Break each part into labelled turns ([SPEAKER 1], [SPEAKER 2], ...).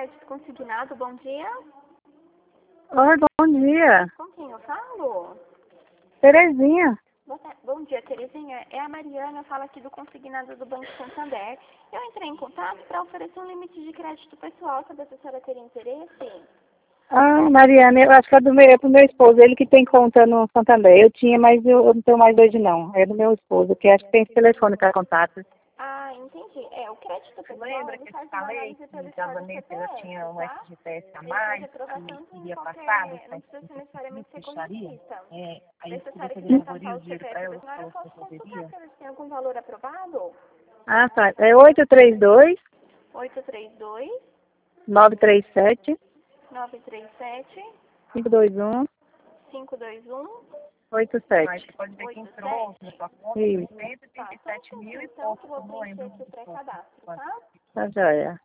[SPEAKER 1] crédito consignado. Bom dia.
[SPEAKER 2] Oi, bom dia.
[SPEAKER 1] Com quem eu falo?
[SPEAKER 2] Terezinha.
[SPEAKER 1] Bom dia, Terezinha. É a Mariana, fala aqui do consignado do Banco Santander. Eu entrei em contato para oferecer um limite de crédito pessoal. Sabe se a senhora teria interesse?
[SPEAKER 2] Ah, Mariana, eu acho que é pro meu esposo, ele que tem conta no Santander. Eu tinha, mas eu não tenho mais hoje não. É do meu esposo, que acho que tem esse telefone para contato.
[SPEAKER 1] Ah, entendi. O crédito pessoal,
[SPEAKER 3] Lembra que eu te falei que a Vanessa já tinha um FGTS a mais e iria passar dos
[SPEAKER 1] não precisa ser necessariamente ser
[SPEAKER 3] fecharia?
[SPEAKER 1] conhecista.
[SPEAKER 3] Aí
[SPEAKER 1] Se a
[SPEAKER 3] eu
[SPEAKER 1] senhora
[SPEAKER 3] queria
[SPEAKER 1] quiser
[SPEAKER 3] devolver
[SPEAKER 1] passar
[SPEAKER 3] o
[SPEAKER 1] o
[SPEAKER 3] dinheiro para
[SPEAKER 1] CPF da
[SPEAKER 3] ela,
[SPEAKER 1] senhora, eu
[SPEAKER 3] falou que
[SPEAKER 1] posso
[SPEAKER 3] eu
[SPEAKER 1] consultar
[SPEAKER 3] poderia.
[SPEAKER 1] se eles têm algum valor aprovado.
[SPEAKER 2] Ah, tá. É 832
[SPEAKER 1] 832
[SPEAKER 2] 937
[SPEAKER 1] 937
[SPEAKER 2] 521
[SPEAKER 1] 521
[SPEAKER 3] Aí
[SPEAKER 2] 87.
[SPEAKER 3] você pode ver que
[SPEAKER 1] 87.
[SPEAKER 3] entrou na sua conta
[SPEAKER 2] Isso.
[SPEAKER 3] 137 mil e
[SPEAKER 1] Então, que
[SPEAKER 3] pouco,
[SPEAKER 1] eu vou
[SPEAKER 3] eu não
[SPEAKER 1] preencher
[SPEAKER 3] lembro.
[SPEAKER 1] aqui o pré-cadastro, tá?
[SPEAKER 2] Tá joia.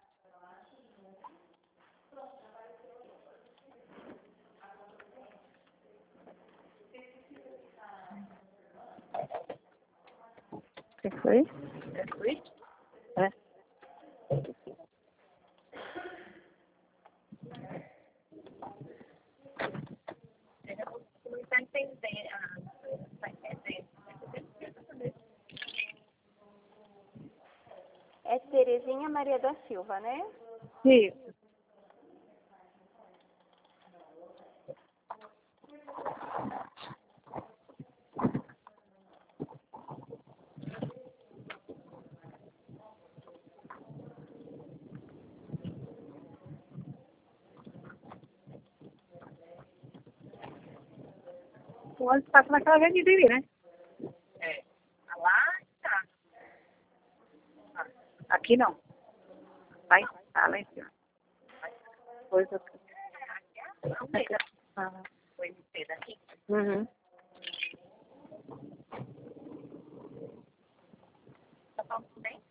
[SPEAKER 2] O que foi?
[SPEAKER 3] É Switch?
[SPEAKER 2] É.
[SPEAKER 3] Não está entendendo. Não está entendendo.
[SPEAKER 1] É Terezinha Maria da Silva, né?
[SPEAKER 2] Isso. O ônibus passa naquela avenida ali, né?
[SPEAKER 3] É. Lá está.
[SPEAKER 2] Aqui não. Vai, tá lá em cima. Pois eu... Ah.
[SPEAKER 3] Foi você daqui.
[SPEAKER 2] Uhum.
[SPEAKER 3] Tá falando tudo bem?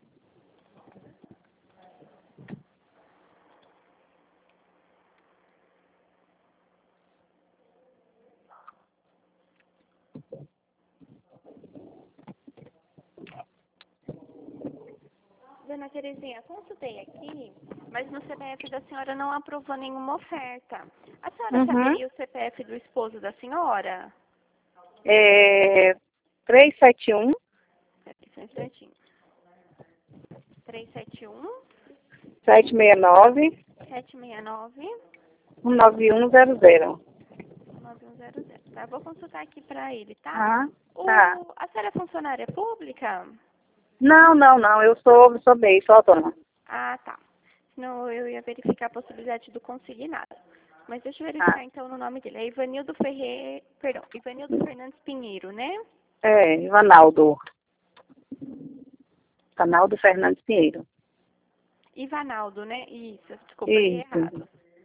[SPEAKER 1] Dona Terezinha, consultei aqui, mas no CPF da senhora não aprovou nenhuma oferta. A senhora saberia o CPF do esposo da senhora?
[SPEAKER 2] É 371
[SPEAKER 1] Peraí, só um instantinho. 371
[SPEAKER 2] 769
[SPEAKER 1] 769
[SPEAKER 2] 19100.
[SPEAKER 1] 9100. Tá, vou consultar aqui para ele, tá?
[SPEAKER 2] Ah, tá.
[SPEAKER 1] A senhora é funcionária pública?
[SPEAKER 2] Não. Eu sou MEI, sou autônoma.
[SPEAKER 1] Ah, tá. Senão eu ia verificar a possibilidade do consignado. Mas deixa eu verificar
[SPEAKER 2] Ah,
[SPEAKER 1] então no nome dele. É Ivanildo Fernandes Pinheiro, né?
[SPEAKER 2] é, Ivanaldo. Canaldo Fernandes Pinheiro.
[SPEAKER 1] Ivanaldo, né? Isso, desculpa, li
[SPEAKER 2] Isso.
[SPEAKER 1] errado.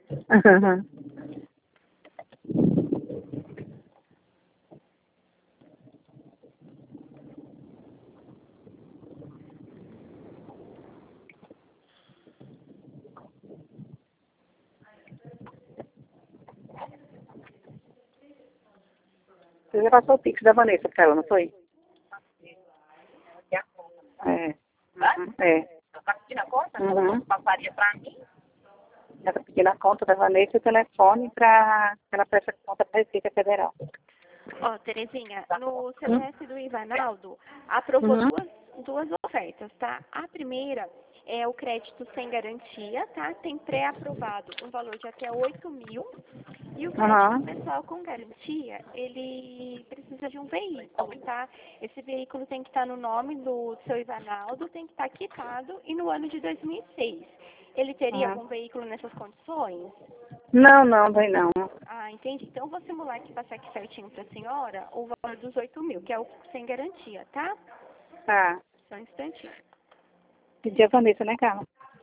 [SPEAKER 2] Você já passou o Pix da Vanessa pra ela, não foi?
[SPEAKER 3] E a conta.
[SPEAKER 2] É.
[SPEAKER 3] Hã?
[SPEAKER 2] É.
[SPEAKER 3] Ela tá pedindo a conta?
[SPEAKER 2] Uhum.
[SPEAKER 3] Passaria para mim?
[SPEAKER 2] Ela pediu a conta da Vanessa e o telefone para ela preste a conta para a Receita Federal.
[SPEAKER 1] Ó, Terezinha, no CPF do Ivanaldo, aprovou
[SPEAKER 2] Uhum.
[SPEAKER 1] duas ofertas, tá? A primeira é o crédito sem garantia, tá? Tem pré-aprovado um valor de até 8.000. E o crédito pessoal com garantia, ele precisa de um veículo, tá? Esse veículo tem que estar no nome do seu Ivanaldo, tem que estar quitado e no ano de 2006. Ele teria algum veículo nessas condições?
[SPEAKER 2] Não, vem não.
[SPEAKER 1] Ah, entendi. Então, eu vou simular aqui, passar aqui certinho para a senhora o valor dos 8.000, que é o sem garantia, tá?
[SPEAKER 2] Tá.
[SPEAKER 1] Só um instantinho.
[SPEAKER 2] Pedi a Vanessa, né, Carla?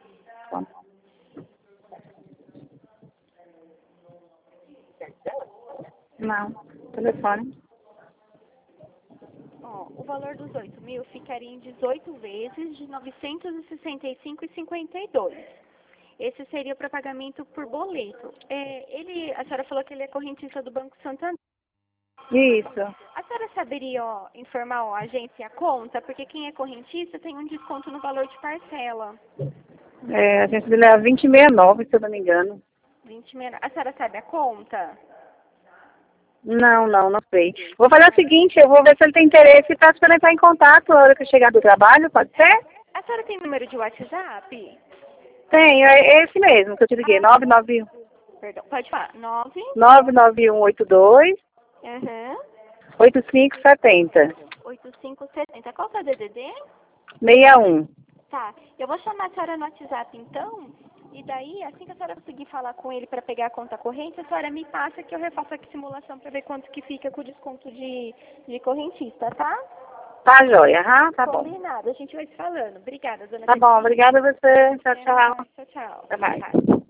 [SPEAKER 2] Não. Telefone.
[SPEAKER 1] Ó, o valor dos 8.000 ficaria em 18 vezes de 965,52. Esse seria para pagamento por boleto. A senhora falou que ele é correntista do Banco Santander.
[SPEAKER 2] Isso.
[SPEAKER 1] A senhora saberia, informar a agência e a conta? Porque quem é correntista tem um desconto no valor de parcela.
[SPEAKER 2] A agência dele é 2069, se eu não me engano.
[SPEAKER 1] 2069. A senhora sabe a conta?
[SPEAKER 2] Não sei. Vou fazer o seguinte, eu vou ver se ele tem interesse e peço para ele entrar em contato na hora que eu chegar do trabalho, pode ser?
[SPEAKER 1] A senhora tem número de WhatsApp?
[SPEAKER 2] Tenho, é esse mesmo que eu te liguei, 991.
[SPEAKER 1] Perdão, pode falar.
[SPEAKER 2] 99182
[SPEAKER 1] Uhum.
[SPEAKER 2] 8570.
[SPEAKER 1] 8570. Qual que é o DDD?
[SPEAKER 2] 61.
[SPEAKER 1] Tá. Eu vou chamar a senhora no WhatsApp, então. E daí, assim que a senhora conseguir falar com ele para pegar a conta corrente, a senhora me passa que eu refaço aqui a simulação para ver quanto que fica com o desconto de correntista, tá?
[SPEAKER 2] Tá joia, tá bom.
[SPEAKER 1] Combinado. A gente vai se falando. Obrigada, dona
[SPEAKER 2] Tá bom,
[SPEAKER 1] Betina.
[SPEAKER 2] obrigada a você. Tchau, tchau.
[SPEAKER 1] Tchau, tchau.
[SPEAKER 2] Até mais.